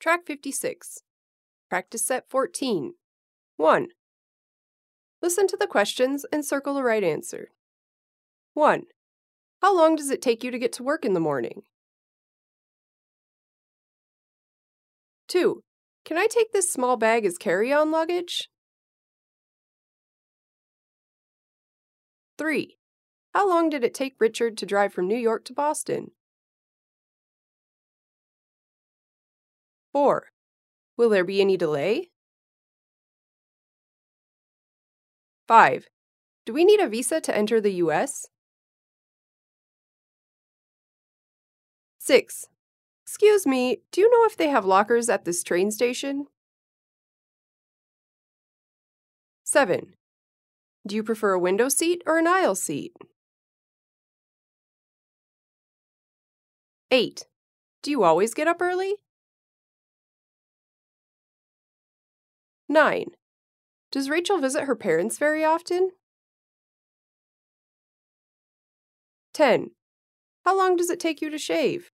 Track 56. Practice set 14. 1. Listen to the questions and circle the right answer. 1. How long does it take you to get to work in the morning? 2. Can I take this small bag as carry-on luggage? 3. How long did it take Richard to drive from New York to Boston? 4. Will there be any delay? 5. Do we need a visa to enter the U.S.? 6. Excuse me, do you know if they have lockers at this train station? 7. Do you prefer a window seat or an aisle seat? 8. Do you always get up early? 9. Does Rachel visit her parents very often? 10. How long does it take you to shave?